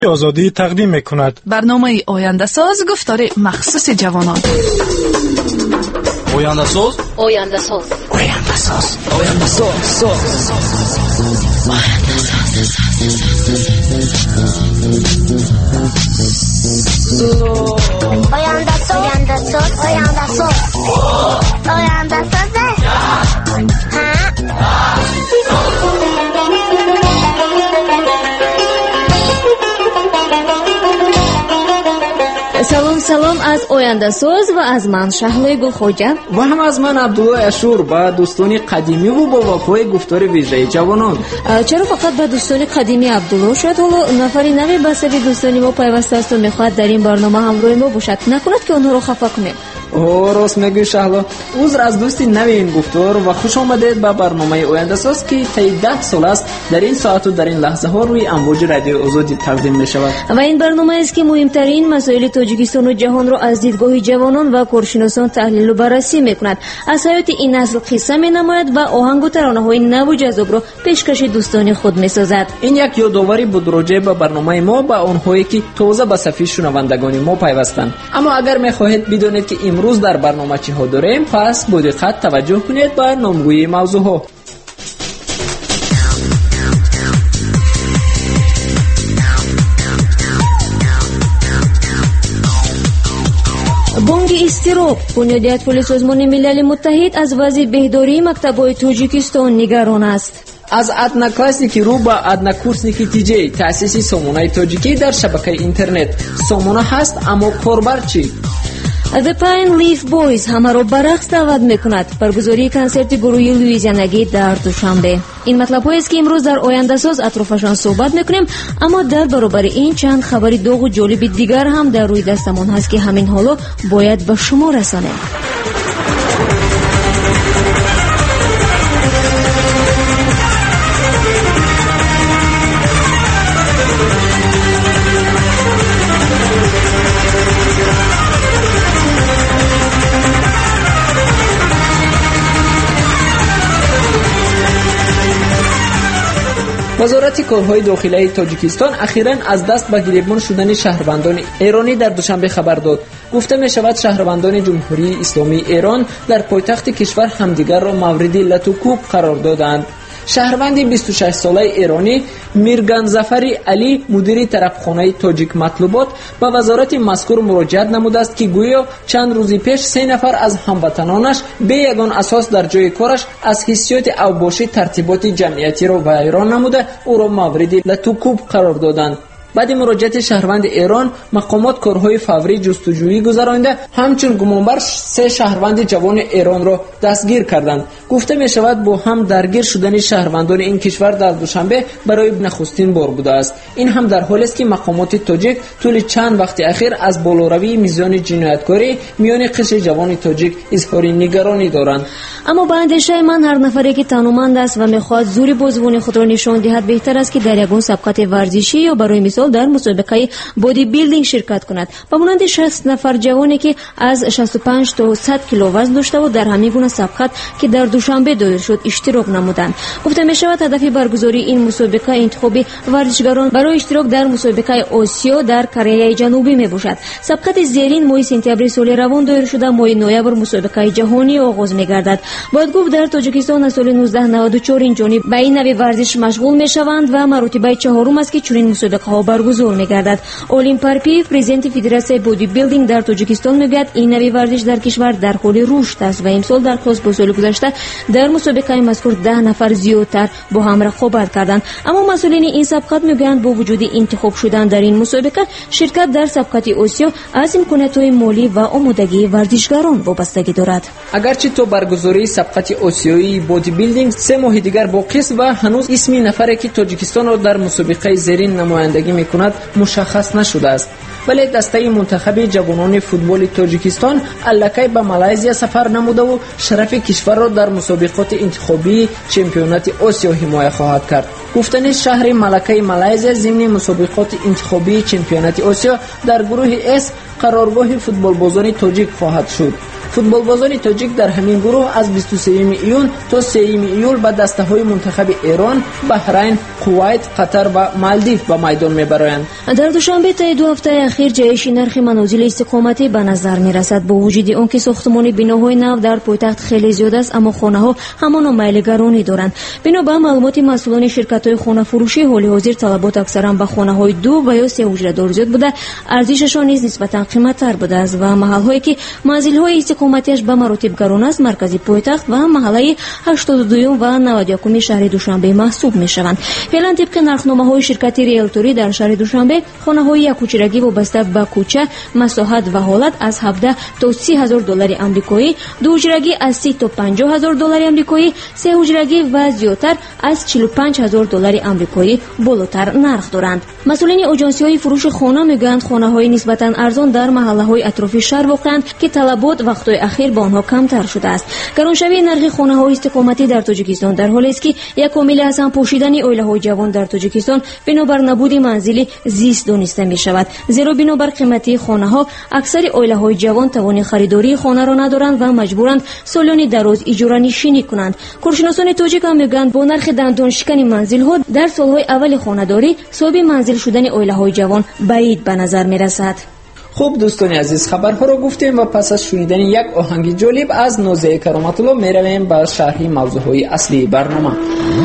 آزادی تقدیم می‌کند. برنامه آینده ساز گفتار مخصوص جوانان. آینده ساز. آینده ساز. آینده ساز. آینده ساز. آینده ساز. آینده ساز. آینده ساز. آینده ساز. салом аз ояндасоз ва аз ман шаҳлои гулхоҷа ва ҳам аз ман абдуллои ашур ба дӯстони қадимиву бо вафои гуфтори вижаи ҷавонон. чаро фақат ба дӯстони қадимӣ абдулло шояд ҳоло нафари наве ба саби дӯстони мо пайваста асту мехоҳад дар ин барнома ҳамроҳи мо бошад. накунад ки онҳоро хафа кунем. рост мегӯӣ шаҳло. узр аз дӯсти нави ин гуфтор ва хуш омадед ба барномаи ояндасоз ки таи 10 сол аст дар ин соату дар ин лаҳзаҳо рӯи амвоҷи радиои озодӣ тақдим мешавад. ва ин барномаест ки муҳимтарин масоили тоҷикистону ҷаҳонро аз дидгоҳи ҷавонон ва коршиносон таҳлилу баррасӣ мекунад. аз ҳаёти ин насль қисса менамояд ва оҳангу таронаҳои наву ҷазобро пешкаши дӯстони худ месозад. ин як ёдоварӣ буд роҷеъ ба барномаи мо ба онҳое ки тоза ба сафи шунавандагони мо пайвастанд. аммо агар мехоҳед бидонед ки имрӯз дар барнома чиҳо дорем, пас бо диққат таваҷҷӯҳ кунед ба номгӯии мавзӯъҳо. бонки изтироб. бунёдият пули созмони милали муттаҳид аз вазъи беҳдории мактабҳои тоҷикистон нигарон аст. аз одноклассники рӯ ба однокурсники тиҷей таъсиси сомонаи тоҷикӣ дар шабакаи интернет. сомона ҳаст, аммо корбар чӣ? The Pine Leaf Boys ҳамаро ба рақс даъват мекунад. баргузории консерти гурӯҳи луизианагӣ дар душанбе. ин матлабҳоест ки имрӯз дар ояндасоз атрофашон суҳбат мекунем, аммо дар баробари ин чанд хабари доғу ҷолиби дигар ҳам дар рӯи дастамон ҳаст ки ҳамин ҳоло бояд ба шумо расонем. вазорати корҳои дохилаи тоҷикистон ахиран аз даст ба гиребон шудани шаҳрвандони эронӣ дар душанбе хабар дод. гуфта мешавад шаҳрвандони ҷумҳурии исломии эрон дар пойтахти кишвар ҳамдигарро мавриди латукуб қарор доданд. шаҳрванди 26-солаи эронӣ мирганзафари алӣ мудири тарабхонаи тоҷик матлубот ба вазорати мазкур муроҷиат намудааст ки гӯё чанд рӯзи пеш 3 нафар аз ҳамватанонаш бе ягон асос дар ҷои кораш аз ҳиссиёти авбошӣ тартиботи ҷамъиятиро вайрон намуда ӯро мавриди латукуб қарор доданд. баъди муроҷиати шаҳрванди эрон мақомот корҳои фаврӣ ҷустуҷӯӣ гузаронида ҳамчун гумонбар 3 шаҳрванди ҷавони эронро дастгир карданд. гуфта мешавад бо ҳам даргир шудани шаҳрвандони ин кишвар дар душанбе барои нахустин бор будааст. ин ҳам дар ҳолест ки мақомоти тоҷик тӯли чанд вақти ахир аз болоравии мизони ҷинояткорӣ миёни қишри ҷавони тоҷик изҳори нигаронӣ доранд. аммо ба андешаи ман ҳар нафаре ки таноманд аст ва мехоҳад зури бозувони худро нишон диҳад беҳтар аст ки дар ягон сабқати варзишӣ ё барои мисол дар мусобиқаи бодибилдинг ширкат кунад. ба монанди 60 нафар ҷавоне ки аз 65 то 100 кило вазн доштаву дар ҳамин гуна сабқат ки дар душанбе доир шуд иштирок намуданд. гуфта мешавад ҳадафи баргузории ин мусобиқа интихоби варзишгарон барои иштирок дар мусобиқаи осиё дар Кореяи ҷанубӣ мебошад. сабқати зерин моҳи сентябри соли равон доир шуда моҳи ноябр мусобиқаи ҷаҳонӣ оғоз мегардад. бояд гуфт дар тоҷикистон аз соли 1994 инҷониб ба ин нави варзиш машғул мешаванд ва маротибаи чаҳорум аст ки чунин мусобиқаҳо баргузор мегардад. Олим Парпиев, президенти Федератсияи бодибилдинг дар Тоҷикистон мегӯяд ин нави варзиш дар кишвар дар ҳоли рушд аст ва имсол дар қиёс бо соли гузашта дар мусобиқаи мазкур 10 нафар зиёдтар бо ҳам рақобат карданд. аммо масъулини ин сабқат мегӯянд бо вуҷуди интихоб шудан дар ин мусобиқа ширкат дар сабқати осиё аз имкониятҳои молӣ ва омодагии варзишгарон вобастагӣ дорад. агарчи то баргузории сабқати осиёии бодибилдинг 3 моҳи дигар боқист ва ҳанӯз исми нафаре ки Тоҷикистонро дар мусобиқаи зерин намояндагӣ мекунад мушаххас нашудааст. вале дастаи мунтахаби ҷавонони футболи Тоҷикистон аллакай ба Малайзия сафар намудаву шарафи кишварро дар мусобиқоти интихобии чемпионати Осиё ҳимоя хоҳад кард. гуфтани шаҳри Малакаи Малайзия зимни мусобиқоти интихобии чемпионати Осиё дар гурӯҳи С қароргоҳи футболбозони тоҷик хоҳад шуд. футболбозони тоҷик дар ҳамин гурӯҳ аз 23 июн то 3 июл ба дастаҳои мунтахаби Эрон, Баҳрайн, Кувайт, Қатар ва Малдив ба майдон мебароянд. дар душанбе таи 2 ҳафтаи ахир ҷаҳиши нархи манозили истиқоматӣ ба назар мерасад. бо вуҷуди он ки сохтмони биноҳои нав дар пойтахт хеле зиёд аст, аммо хонаҳо ҳамон майли гаронӣ доранд. бино ба маълумоти масъулони ширкатҳои хонафурӯшӣ, ҳоли ҳозир талабот аксаран ба хонаҳои 2 ва ё 3 ҳуҷрадор зиёд буда, арзишашон низ нисбатан қиматтар будааст ва маҳалҳое ки манзилҳои истиқоматиаш ба маротиб гарон аст, маркази пойтахт ва маҳаллаи 82 ва 91 шаҳри Душанбе маҳсуб мешаванд. феълан тибқи нархномаҳои ширкати риэлторӣ дар шаҳри Душанбе, хонаҳои якҳуҷрагӣ вобаста ба кӯча, масоҳат ва ҳолат аз 17 то 30 ҳазор доллари амрикоӣ, дуҳуҷрагӣ аз 30 то 50 ҳазор доллари амрикоӣ, сеҳуҷрагӣ ва зиёдтар аз 45 ҳазор доллари амрикоӣ болотар нарх доранд. масъулини оҷонсиҳои фурӯши хона мегӯянд, хонаҳои нисбатан арзон дар маҳаллаҳои атрофи шаҳр воқеанд ки талабот вақтҳои ахир ба онҳо камтар шудааст. гароншавии нархи хонаҳои истиқоматӣ дар Тоҷикистон дар ҳоле аст ки як омили ҳасан пошидани оилаҳои ҷавон дар Тоҷикистон бинобар набуди манзили зист дониста мешавад. зеро бинобар қиматии хонаҳо, аксари оилаҳои ҷавон тавони харидории хонаро надоранд ва маҷбуранд солёни дароз иҷоранишинӣ кунанд. коршиносони тоҷик ҳам мегӯянд, бо нархи дандоншикани манзилҳо дар солҳои аввали хонадорӣ соҳиби манзил шудани оилаҳои ҷавон баид ба назар мерасад. хуб дӯстони азиз, хабарҳоро гуфтем ва пас аз шунидани як оҳанги ҷолиб аз Нозия Кароматулло меравем ба шарҳи мавзӯъҳои аслии барнома.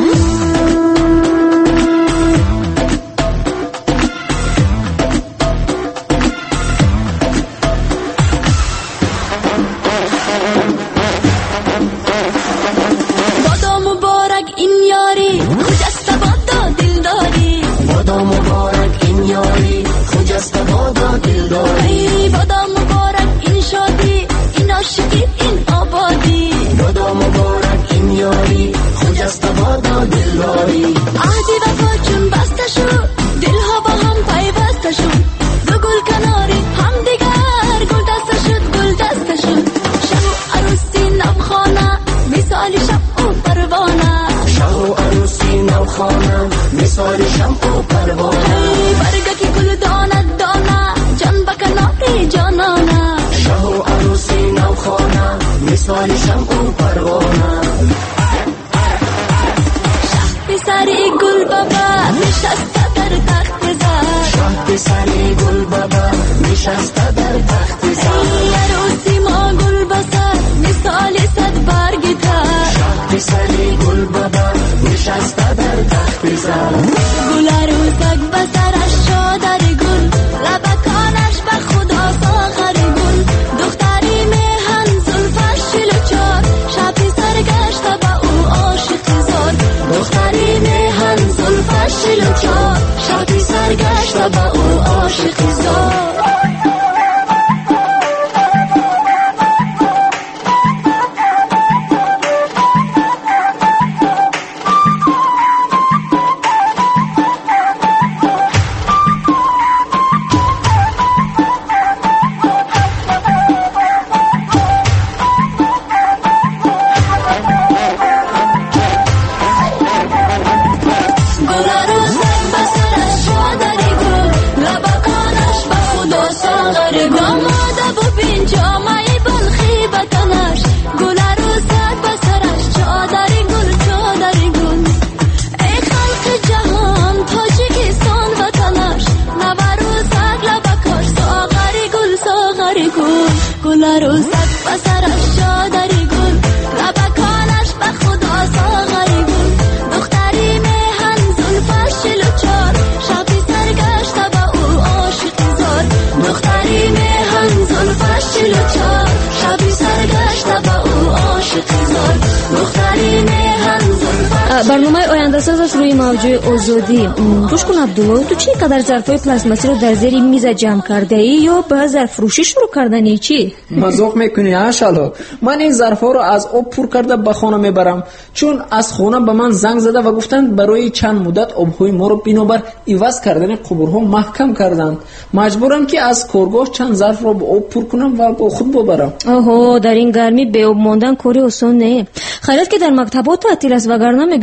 барномаи ояндасоз рӯи мавҷӯи озодӣ. Рушкун Абдулло, ту чӣ қадар зарфҳои пластмассиро дар зери миза ҷамъ кардаӣ ё ба зарффурӯшӣ шурӯъ карданӣ? Чӣ мазоқ мекунӣ Ашало? Ман ин зарфҳоро аз об пур карда ба хона мебарам, чун аз хона ба ман занг зада ва гуфтанд барои чанд муддат обҳои моро бинобар иваз кардани қубурҳо маҳкам карданд. Маҷбурам ки аз коргоҳ чанд зарфро бо об пур кунам ва бо худ бобарам. оҳо, дар ин гармӣ беоб мондан кори осон не. хайрат ки дар мактабот таътил аст, вагарна мегӯянд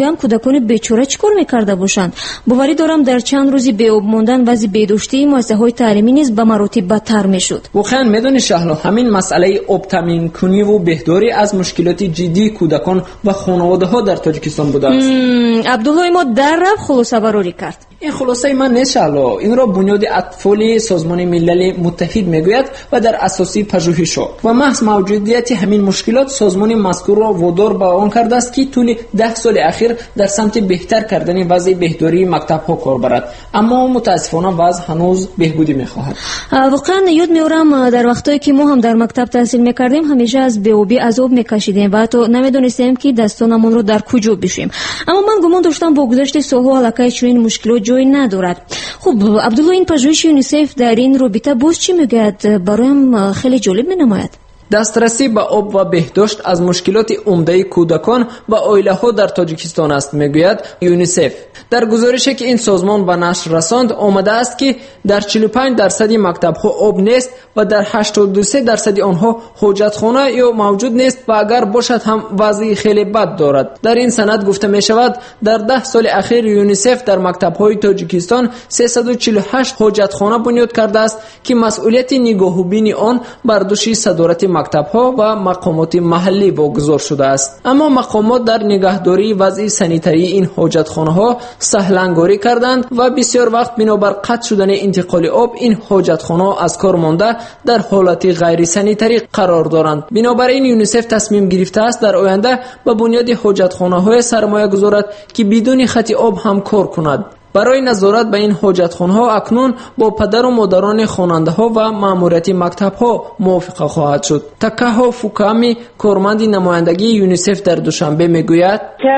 میگم کودکان بیچاره چیکار میکرده باشند. باوری دارم در چند روزی بی آب ماندن وضع بیداشتی مؤسسه‌های تعلیمی نیز به مراتب بدتر میشد. واقعا میدونی شهلا، همین مسئله آب تامین کنی و بهداری از مشکلات جدی کودکان و خانواده ها در تاجیکستان بوده است. عبدالله ما در رفت خلاصه براری کرد. این خلاصه من نیست شهلا، این را بنیاد اطفال سازمان ملل متحد میگوید و در اساسی پژوهش‌ها و محض موجودیت همین مشکلات سازمان مذکور را وادار به آن کرده است که طول 10 سال اخیر در سمت بهتر کردن وضع بهداری مکتب‌ها کار برد، اما متاسفانه وضع هنوز بهبودی می‌خواهد. واقعا یاد میارم در وقتایی که ما هم در مکتب تحصیل می‌کردیم همیشه از بی‌آبی عذاب می‌کشیدیم و حتی نمی‌دونستیم که دستانمون رو در کجا بشیم. اما من گمان داشتم با گذشت سال‌ها علاقه چنین مشکلات جای ندارد. خب عبدالله، این پژوهش یونیسف در این رابطه باز چی میگوید؟ برایم خیلی جالب می‌نماید. دسترسی به آب و بهداشت از مشکلات عمده کودکان و عائله‌ها در تاجیکستان است، میگوید یونیسف. در گزارشی که این سازمان به نشر رساند آمده است که در 45% مکتب‌ها آب نیست و در 83% آنها حاجتخانه یا موجود نیست و اگر باشد هم وضع خیلی بد دارد. در این سند گفته می شود در 10 سال اخیر یونیسف در مکتب‌های تاجیکستان 348 حاجتخانه بنیاد کرده است که مسئولیت نگاهوبین آن بر دوش صدارت مکتب‌ها و مقامات محلی واگذار شده است. اما مقامات در نگهداری وضع سانیتری این حاجتخانه‌ها سهل‌انگاری کردند و بسیار وقت بنابر قطع شدن انتقال آب این حاجتخانه‌ها از کار مانده در حالت غیر سانیتری قرار دارند. بنابراین یونیسف تصمیم گرفته است در آینده به بنیاد حاجتخانه‌های سرمایه گذارد که بدون خط آب هم کار کند. برای نظارت به این حاجتخانه‌ها اکنون با پدر و مادران خواننده‌ها و مأموریت مکتب‌ها موافقه خواهد شد. تکاهو فوکامی، کارمند نمایندگی یونیسف در دوشنبه میگوید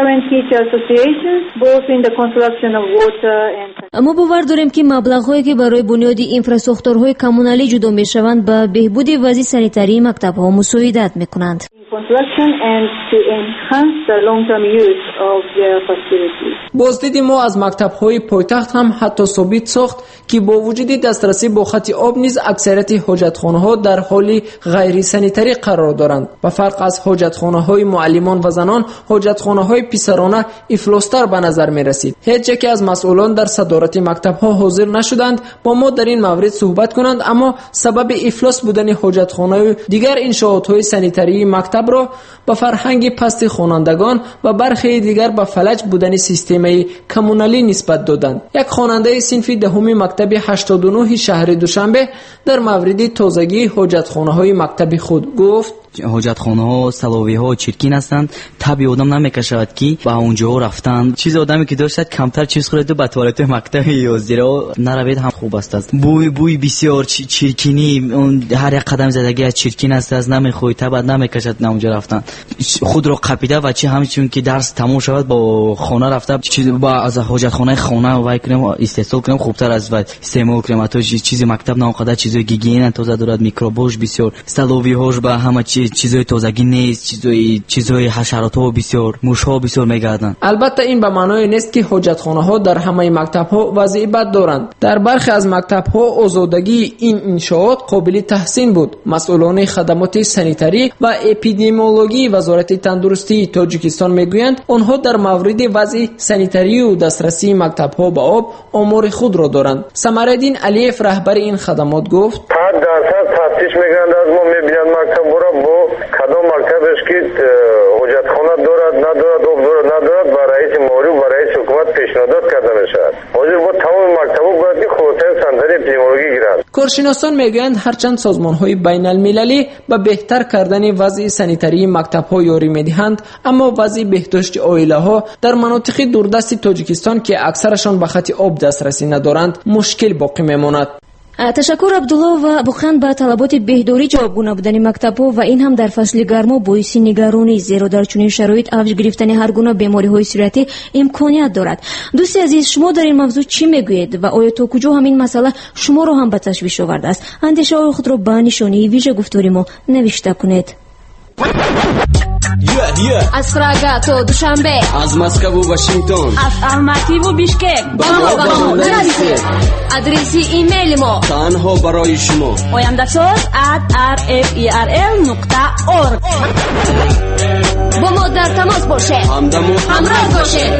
ما باور داریم که مبلغ‌هایی که برای بنیاد اینفراستراکچورهای کمونالی جدا می‌شوند به بهبود وضع سانیتری مکتب‌ها مساعدت می‌کنند. بازدید ما از مکتب‌های پایتخت هم حتی ثابت ساخت که با وجود دسترسی با خط آب نیز اکثریت حاجتخانه‌ها در حال غیر سانیتری قرار دارند. به فرق از حاجتخانه‌های معلمان و زنان، حاجتخانه‌های پسرانه افلاس‌تر به نظر می‌رسید. هیچ یک از مسئولان در صدارت مکتب‌ها حاضر نشدند با ما در این مورد صحبت کنند، اما سبب افلاس بودن حاجتخانه دیگر انشاءات‌های سانیتری مکتب را به فرهنگ پست خوانندگان و برخی دیگر به فلج بودن سیستم کمونالی نسبت دادند. یک خواننده صنف دهم مکتب 89 شهر دوشنبه در مورد تازگی حاجتخانه‌های مکتب خود گفت: حاجتخانه‌ها، سلاوی‌ها چرکین هستند. طبیعی آدم نمی‌کشد که با اونجا رفتن. چیز آدمی که داشت کمتر چیز خورد و به توالت مکتب یا زیرا نروید هم خوب است. بوی بسیار چرکینی، اون هر یک قدم زدگی از چرکین است، از نمی‌خوید طبعا نمی‌کشد اونجا رفتن. خود را قپیده و چه همچون که درس تمام شود با خانه رفته چیز با از حاجتخانه خانه وای کنم استفاده کنم خوبتر از و استعمال کنم. تو چیزی مکتب نه اونقدر چیزای گیگین تازه دارد، میکروبوش بسیار، سلاوی‌هاش با همه چیزای تازگی نیست، چیزای حشرات‌ها بسیار، موش‌ها بسیار میگردن. البته این به معنای نیست که حاجتخانه‌ها در همه مکتب‌ها وضع بد دارند. در برخی از مکتب‌ها آزادگی این انشاءات قابل تحسین بود. مسئولان خدمات سانیتری و اپیدمیولوژی وزارت تندرستی تاجیکستان میگویند آنها در مورد وضع سانیتری و دسترسی مکتب‌ها به آب آمار خود را دارند. سمرالدین علیف رهبر این خدمات گفت: تفتیش میگن از ما میبینن مکتب برا با کدام مکتبش که حاجتخانه دارد ندارد، آب دارد ندارد، با رئیس مالی و رئیس حکومت پیشنهاد کرده میشود. حاضر با تمام مکتب‌ها باید که خلاصه سنتری اپیدمیولوژی گیرند. کارشناسان میگویند هرچند سازمان‌های بین‌المللی به بهتر کردن وضع سانیتری مکتب‌ها یاری می‌دهند، اما وضع بهداشت عائله‌ها در مناطق دوردست تاجیکستان که اکثرشان به خط آب دسترسی ندارند مشکل باقی میماند. تشکر عبدالله. و بخند به طلبات بهداری جوابگو نبودن مکتب‌ها و این هم در فصل گرما باعث نگرانی، زیرا در چنین شرایط اوج گرفتن هر گونه بیماری‌های صورتی امکانیت دارد. دوستی عزیز، شما در این موضوع چی میگویید و آیا تا کجا همین مسئله شما را هم به تشویش آورده است؟ اندیشه‌های خود را به نشانی ویژه گفتاری ما نوشته کنید. از پراگا تا دوشنبه، از مسکو و واشنگتن، از الماتی و بیشکک، آدرس ایمیل ما تنها برای شما oyandashoz@rferl.org با ما در تماس باشه، همراه باشه.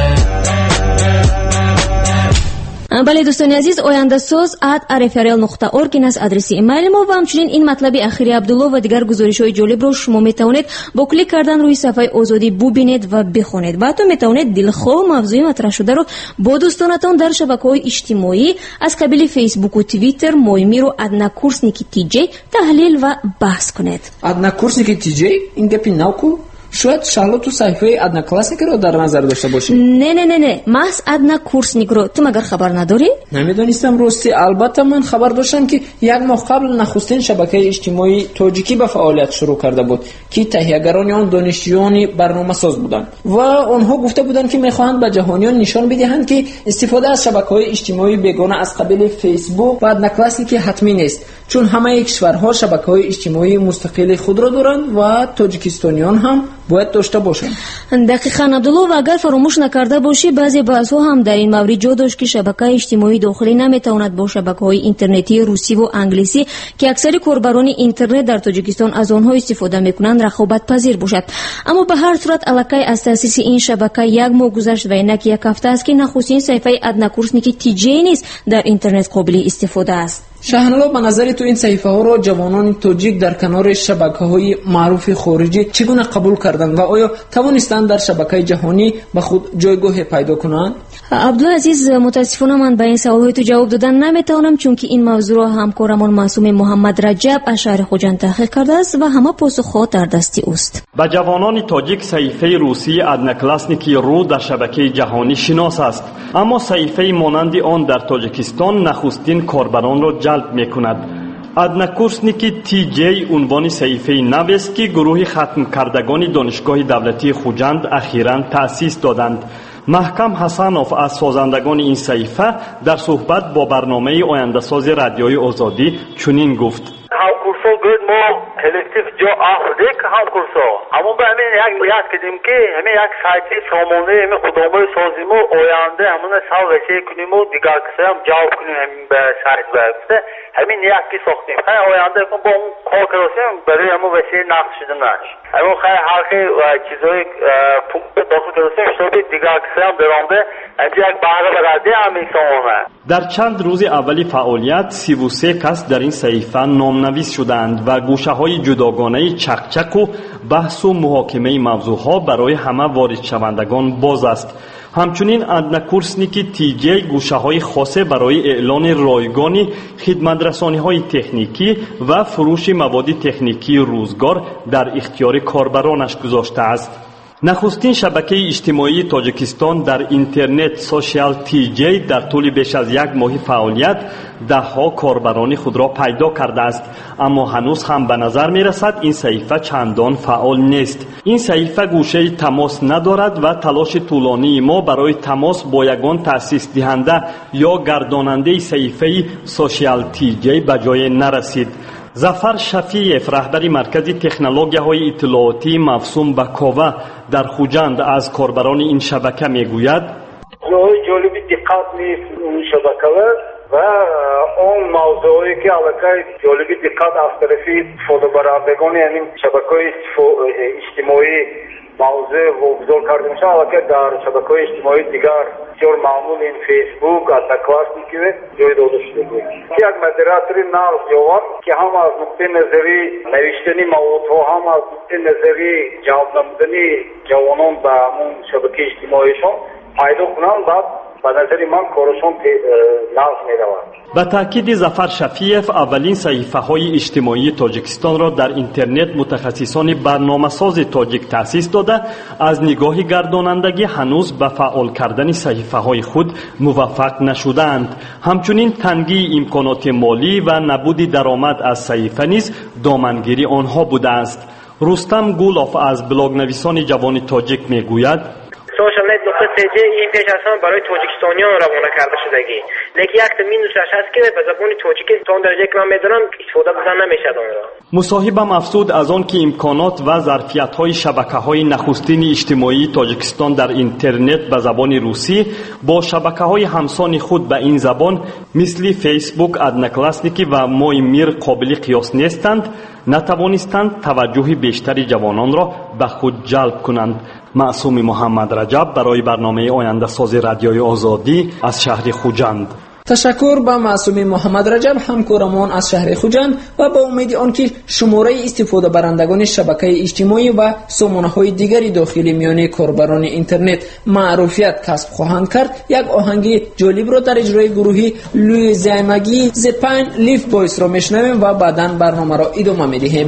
بله دوستان عزیز، oyandasaz@rfrl.org این است آدرس ایمیل ما و همچنین این مطلب اخیری عبدالله و دیگر گزارش‌های جالب رو شما میتونید با کلیک کردن روی صفحه آزادی ببینید و بخونید. و حتی میتونید دلخواه موضوع مطرح شده رو با دوستانتون در شبکه‌های اجتماعی از قبیل فیسبوک و توییتر مویمی رو ادناکورسنیکی TJ تحلیل و بحث کنید. ادناکورسنیکی TJ این گپی نوکو شاید شهلا تو صحیفه ادنا کلاسیک رو در نظر داشته باشی. نه محض ادنا کورسنیک رو تو مگر خبر نداری؟ نمیدونستم راستی. البته من خبر داشتم که یک ماه قبل نخستین شبکه اجتماعی تاجیکی به فعالیت شروع کرده بود که تهیه‌گران آن دانشجویان برنامه‌ساز بودند و آنها گفته بودند که می‌خواهند به جهانیان نشان بدهند که استفاده از شبکه‌های اجتماعی بیگانه از قبیل فیسبوک و ادنا کلاسیک حتمی نیست، چون همه کشورها شبکه‌های اجتماعی مستقل خود را دارند و تاجیکستانیان هم باید داشته باشند. دقیقاً عبدالله، و اگر فراموش نکرده باشی بعضی بحث‌ها هم در این مورد جا داشت که شبکه اجتماعی داخلی نمیتواند با شبکه‌های اینترنتی روسی و انگلیسی که اکثر کاربران اینترنت در تاجیکستان از آنها استفاده میکنند رقابت پذیر باشد. اما به هر صورت الکی از تأسیس این شبکه یک ماه گذشت و اینک یک هفته است که نخستین صفحه ادنا کورسنیکی TJ نیز در اینترنت قابل استفاده است. شهنالا، به نظر تو این صحیفه ها را جوانان تاجیک در کنار شبکه‌های معروف خارجی چگونه قبول کردند و آیا توانستند در شبکه جهانی به خود جایگاه پیدا کنند؟ عبدالعزیز، متاسفانه من به این سوال‌های تو جواب دادن نمیتونم، چون که این موضوع را همکارمان معصوم محمد رجب از شهر خوجند تحقیق کرده است و همه پاسخ‌ها در دست اوست. به جوانان تاجیک صحیفه روسی ادنا کلاسنیکی رو در شبکه جهانی شناس است، اما صحیفه مانند آن در تاجیکستان نخستین کاربران را جلب می‌کند. ادنا کورسنیکی TJ عنوان صحیفه نو است که گروه ختم کردگان دانشگاه دولتی خوجند اخیراً تأسیس دادند. محکم حسنوف از سازندگان این صحیفه در صحبت با برنامه آینده‌ساز رادیوی آزادی چنین گفت: همکورسو گفت ما کلکتیو جو آفریک همکورسو اما به همین یک یاد کردیم که همین یک سایتی سامانه همین خودمون سازیم و آینده همون سال رسید کنیم و دیگر کسی هم جواب کنیم همین به سایت برسه همین یکی ساختیم. خیلی آینده کن با اون کار کردیم برای همون وسیله نقد شده نش همون خیلی حرفی چیزای پول داخل کردیم شده دیگر کسی هم درآمده همین یک بهره برده همین سامانه. در چند روز اولی فعالیت 33 کس در این صحیفه نامنویس شدند و گوشه‌های جداگانه چکچک و بحث و محاکمه موضوعها برای همه وارد شوندگان باز است. همچنین ادنا کورسنیکی TJ گوشه‌های خاص برای اعلان رایگان خدمت‌رسانی‌های تکنیکی و فروش مواد تکنیکی روزگار در اختیار کاربرانش گذاشته است. نخستین شبکه اجتماعی تاجیکستان در اینترنت سوشیال TJ در طول بیش از یک ماه فعالیت ده‌ها کاربران خود را پیدا کرده است، اما هنوز هم به نظر می رسد این صحیفه چندان فعال نیست. این صحیفه گوشه تماس ندارد و تلاش طولانی ما برای تماس با یگان تأسیس دهنده یا گرداننده صحیفه سوشیال TJ به جای نرسید. ظفر شفیعف، رهبر مرکز تکنولوژی‌های اطلاعاتی مفصوم به کوه در خوجند، از کاربران این شبکه میگوید: جالبی دقت نیست اون شبکه و اون موضوعی که علاقه جالبی دقت از طرفی فوتوبرندگان یعنی شبکه اجتماعی موضوع واگذار کرده میشه علاقه در شبکه اجتماعی دیگر جور معمول این فیسبوک ادنا کلاسنیکی جای داده شده بود. یک مدیراتوری ناز جوان که هم از نقطه نظری نوشتنی موضوع هم از نقطه نظری جواب نمودنی جوانان به همون شبکه اجتماعیشون پیدا کنند بعد به نظر من کارشون ناز میروند. به تاکید ظفر شفیعف، اولین صحیفه‌های اجتماعی تاجیکستان را در اینترنت متخصصان برنامه‌ساز تاجیک تأسیس داده از نگاه گردانندگی هنوز به فعال کردن صحیفه‌های خود موفق نشدند. همچنین تنگی امکانات مالی و نبود درآمد از صحیفه نیز دامنگیری آنها بوده است. رستم گولوف از بلاگ نویسان جوان تاجیک میگوید: سوشال نت نقطه TJ این پیج اصلا برای تاجیکستانیان روانه کرده شدگی، لیکن یک مینوسش هست که به زبان تاجیکستان درجه که من میدونم استفاده بزن نمیشه آن را. مصاحبم افزود از آن که امکانات و ظرفیت‌های شبکه‌های نخستین اجتماعی تاجیکستان در اینترنت به زبان روسی با شبکه‌های همسان خود به این زبان مثل فیسبوک، ادنا کلاسنیکی و مویمیر قابل قیاس نیستند، نتوانستند توجه بیشتری جوانان را به خود جلب کنند. معصوم محمد رجب برای برنامه آینده ساز رادیوی آزادی از شهر خوجند. تشکر به معصوم محمد رجب همکارمان از شهر خوجند و با امید آنکه شماره استفاده برندگان شبکه اجتماعی و سامانه‌های دیگری داخلی میان کاربران اینترنت معروفیت کسب خواهند کرد، یک آهنگ جالب را در اجرای گروهی لویزیانگی زپین لیف بویس را میشنویم و بعداً برنامه را ادامه میدهیم.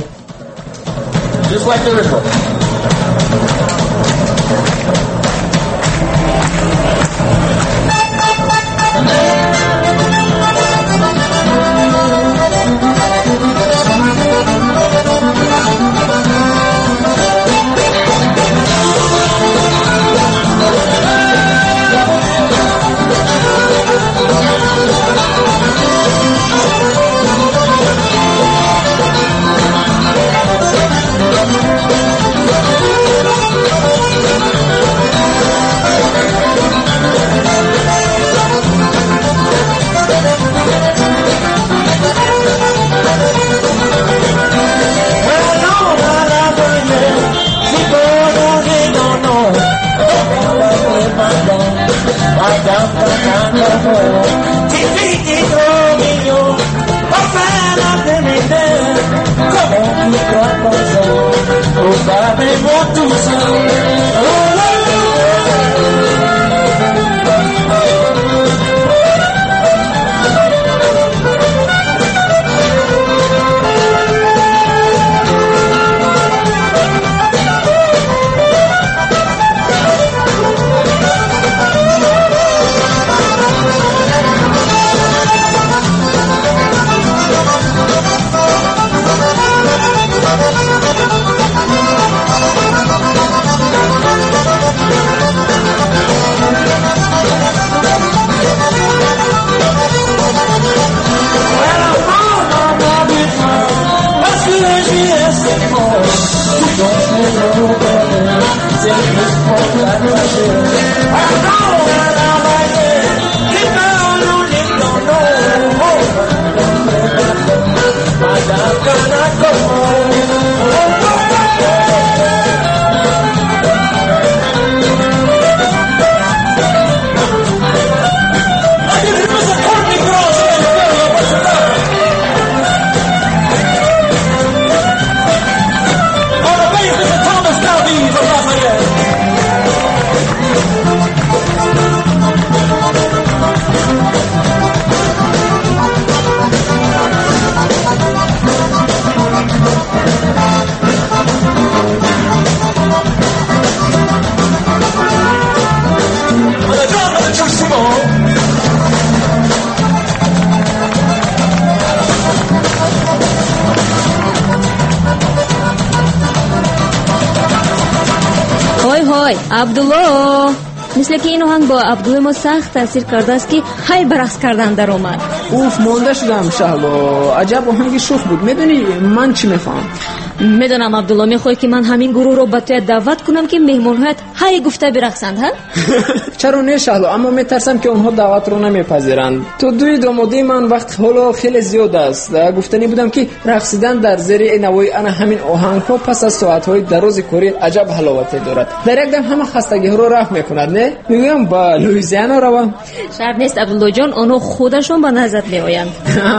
عبدالله، مثل که این آهنگ با عبدالله ما سخت تاثیر کرده است که های برقص کردن در اومد. اوف، مانده شدم شهلا، عجب آهنگ شوخ بود. میدونی من چی میفهم؟ میدونم عبدالله، میخوای که من همین گروه رو به تو دعوت کنم که مهمانهایت های گفته برقصند ها؟ چرا نه شهلا، اما میترسم که اونها دعوت رو نمیپذیرند. تو دوی دامادی من وقت حالا خیلی زیاد است. گفتنی بودم که رقصیدن در زیر نوای انا همین آهنگ ها پس از ساعت‌های دراز کاری عجب حلاوتی دارد. در یک دم همه خستگی ها رو رفع میکند. نه میگم با لویزیانا روم. شرط نیست عبدالله جان، آنها خودشون به نظر میآیند.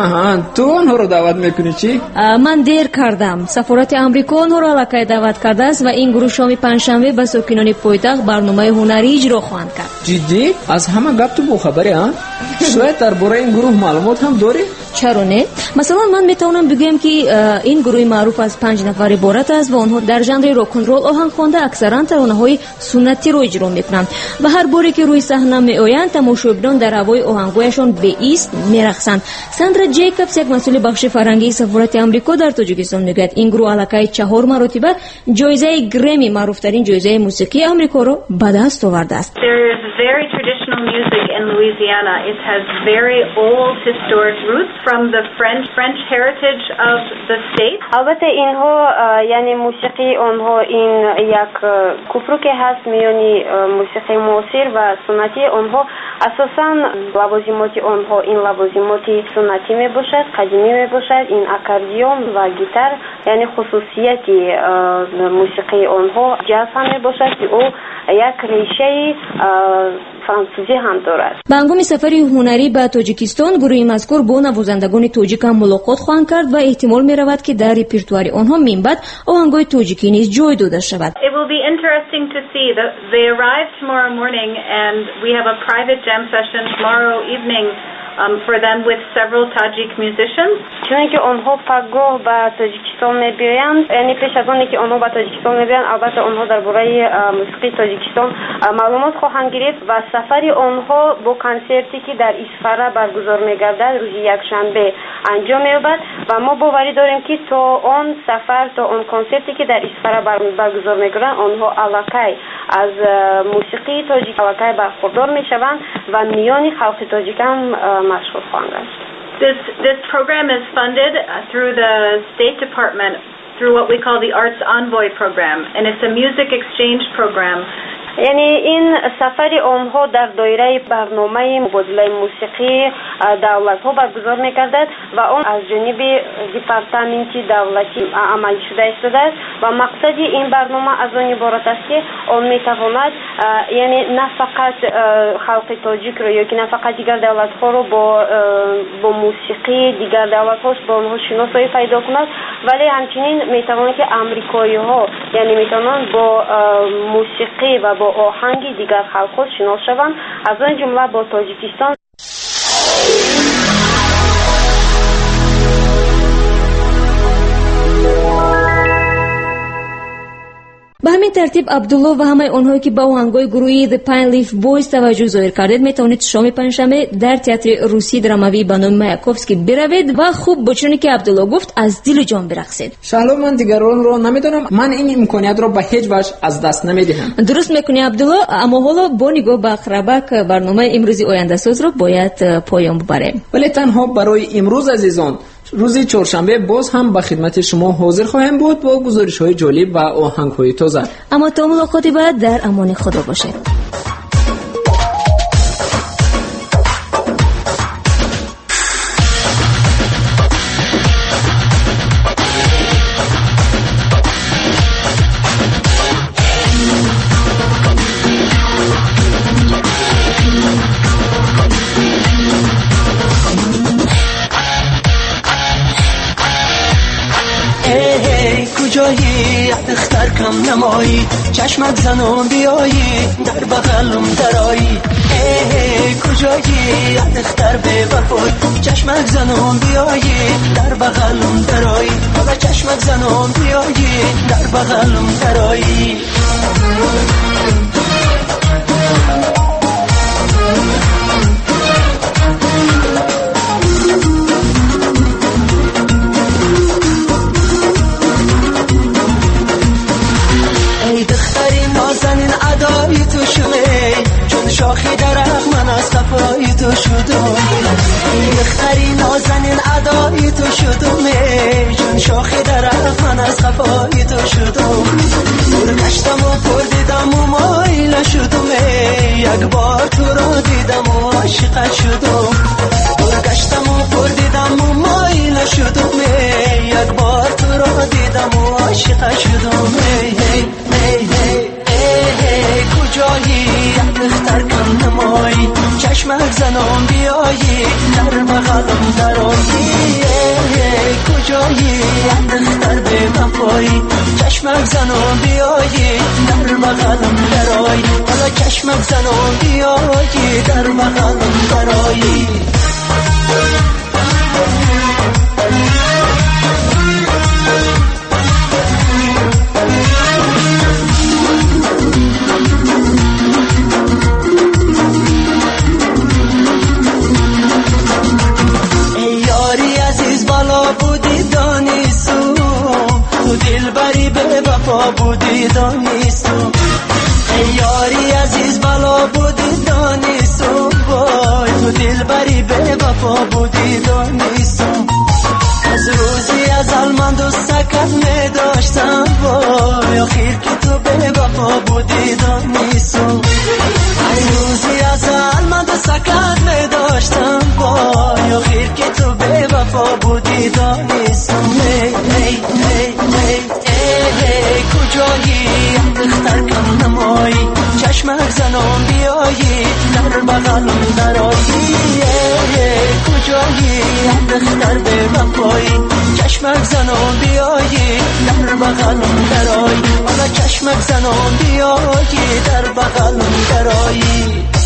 تو اونها رو دعوت میکنی چی؟ من دیر کردم. سفارت آمریکا آنها را الکی دعوت کرده است و این گروه شام پنجشنبه به ساکنان پایتخت برنامه هنری اجرا خواهند کرد. جدی؟ از همه گپ تو باخبری ها؟ شاید درباره این گروه معلومات هم داری؟ چرا نه؟ مثلا من میتونم بگم که این گروه معروف از 5 نفر عبارت است و آنها در ژانر راک اند رول آهنگ خوانده اکثرا ترانه‌های سنتی رو اجرا میکنند و هر باری که روی صحنه میآیند تماشاگران در هوای آهنگایشان به ایست میرقصند. ساندرا جیکابز، یک مسئول بخش فرهنگی سفارت آمریکا در تاجیکستان، میگوید این گروه الکی 4 مرتبه جایزه گرمی، معروفترین جایزه موسیقی آمریکا رو به دست آورده است. In Louisiana, it has very old historic roots from the French heritage of the state. البته اینها یعنی موسیقی آنها این یک کوپروک هست میانی موسیقی معاصر و سنتی آنها اساسا لوازمات آنها این لوازمات سنتی می باشد، قدیمی می باشد. این اکاردیون و گیتار یعنی خصوصیتی موسیقی آنها جاز هم می باشد که او یک ریشه فرانسوی هم دارد. به هنگام سفر هنری به تاجیکستان گروه مذکور با نوازندگان تاجیک هم ملاقات خواهند کرد و احتمال می رود که در رپرتوار آنها من بعد آهنگای تاجیکی نیز جای داده شود. It will be interesting to see that they arrive tomorrow morning and we have a private jam session tomorrow evening for them with several Tajik musicians. چون که آنها پگاه به تاجیکستان می‌بیایند، یعنی پیش از آنی که آنها به تاجیکستان می‌بیایند البته آنها درباره موسیقی تاجیکستان معلومات خواهند گرفت و سفر آنها با کنسرتی که در اصفهان برگزار می‌گردد روز یکشنبه انجام می‌یابد و ما باوری داریم که تا آن سفر تا آن کنسرتی که در اصفهان برگزار می‌گردند آنها علاقه از موسیقی تاجیک علاقه برخوردار می‌شوند و میان خلق تاجیک هم مشغول خواهند گشت. This program is funded through the State Department through what we call the Arts Envoy program, and it's a music exchange program. یعنی این سفر آنها در دایره برنامه مبادله موسیقی دولت ها برگزار می‌گردد و آن از جانب دپارتمنت دولتی عملی شده است و مقصد این برنامه از آن عبارت است که آن می‌تواند یعنی نه فقط خلق تاجیک را یا که نه فقط دیگر دولت ها را با موسیقی دیگر دولت ها با آنها شناسایی پیدا کند، ولی همچنین می‌تواند که آمریکایی ها یعنی می‌توانند با موسیقی و با آهنگ دیگر خلق‌ها شناس شوند، از آن جمله با تاجیکستان. به همین ترتیب عبدالله و همه آنهایی که به آهنگای گروهی The Pine Leaf Boys توجه ظاهر کردید میتونید شام پنجشنبه در تئاتر روسی دراموی به نام مایاکوفسکی بروید و خوب با چونی که عبدالله گفت از دل و جان برقصید. شالو من دیگران رو نمیدونم، من این امکانیت رو به هیچ وجه از دست نمیدهم. درست میکنی عبدالله، اما حالا با نگاه به اخربک برنامه امروزی آینده ساز رو باید پایان ببریم. ولی تنها برای امروز عزیزان روز چهارشنبه باز هم به خدمت شما حاضر خواهیم بود با گزارش‌های جالب و آهنگ‌های تازه. اما تا ملاقاتی بعد در امان خدا باشید. کجایی اختر کم نمایی، چشمک زنم بیایی در بغلم درایی. کجایی اختر به وفای، چشمک زنم بیایی در بغلم درایی. حالا چشمک زنم بیایی در بغلم درایی. نازنین ادای تو شده، چون شاخی درخت من از صفای تو شدم. دختری نازنین ادای تو شدم، چون شاخی درخت من از صفای تو شدم. دور گشتم و پر دیدم و مایل شدم، یک بار تو را دیدم و عاشق شدم. دور گشتم و پر دیدم و مایل شدم، یک بار تو را دیدم و عاشق شدم. کجایی اختر کم نمایی، چشمک زنم بیایی در بغلم درایی. کجایی اختر به وفایی، چشمک زنم بیایی در بغلم درایی. حالا چشمک زنم بیایی در بغلم درایی. بودی دانیستو ای یاری عزیز بالا بودی دانیستو، وای تو دل بری به وفا بودی دانیستو. از روزی ازل من دوستکت می داشتم، وای آخیر که تو به وفا بودی دانیستو. از روزی ازل من دوستکت وفا بودی دانستم کجایی دختر کم نمایی چشمک زنم بیایی در بغلم درایی کجایی دختر به وفایی چشمک زنم بیایی در بغلم درایی حالا چشمک زنم بیایی در بغلم درایی